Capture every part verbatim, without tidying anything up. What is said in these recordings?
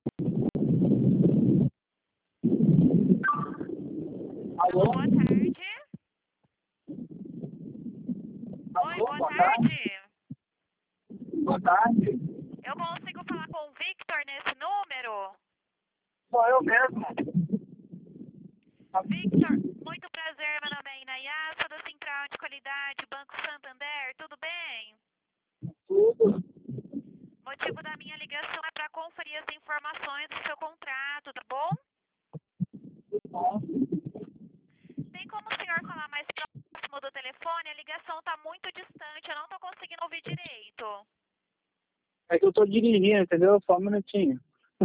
Alô, Alô? boa tarde. Alô, Oi, boa boa tarde. Boa tarde. Eu consigo falar com o Victor nesse número? Sou eu mesmo. Victor, muito prazer, meu nome é Inayá, sou da Central de Qualidade, Banco Santander, tudo bem? Tudo. Motivo da minha ligação é para conferir as informações do seu contrato, tá bom? Tudo bom. Tem como o senhor falar mais próximo do telefone? A ligação está muito distante, eu não estou conseguindo ouvir direito. É que eu tô dirigindo, entendeu? Só um minutinho.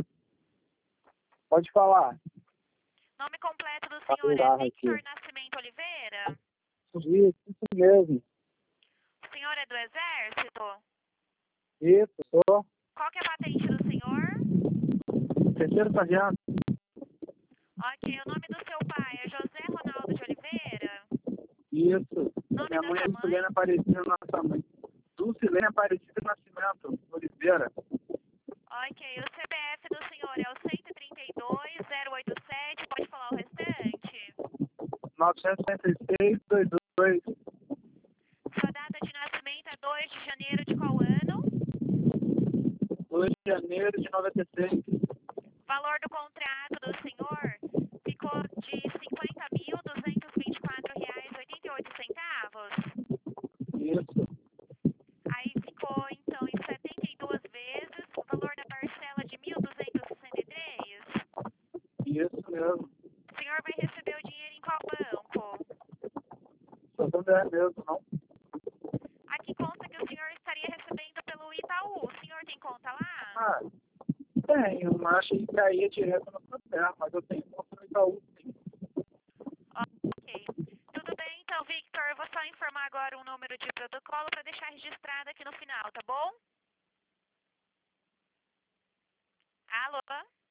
Pode falar. Nome completo do Tá senhor é carro Victor aqui. Nascimento Oliveira? Isso, isso mesmo. O senhor é do Exército? Isso, sou. Qual que é a patente do senhor? Terceiro sargento. Ok, o nome do seu pai é José Ronaldo de Oliveira? Isso. Nome Minha da mãe é sua mãe? Dulcilene Aparecida Nascimento. Dulcilene Aparecida Nascimento. Oliveira. Ok, o C P F do senhor é o cento e trinta e dois, zero oitenta e sete, pode falar o restante? novecentos e setenta e seis, vinte e dois. Sua data de nascimento é dois de janeiro de qual ano? dois de janeiro de noventa e seis. Valor do contrato do senhor ficou de cinquenta mil, duzentos e vinte e quatro reais e oitenta e oito centavos. Isso. Aí ficou, então, em setenta e duas vezes, o valor da parcela de mil duzentos e sessenta e três. Isso mesmo. O senhor vai receber o dinheiro em qual banco? Santander mesmo, não? Aqui consta que o senhor estaria recebendo pelo Itaú. O senhor tem conta lá? Ah, tenho, mas achei que caía direto no Santander, mas eu tenho conta no Itaú, sim. Ok. Tudo bem, então, Victor, eu vou só informar agora um número de protocolo para deixar registrado aqui no final, tá bom? Alô?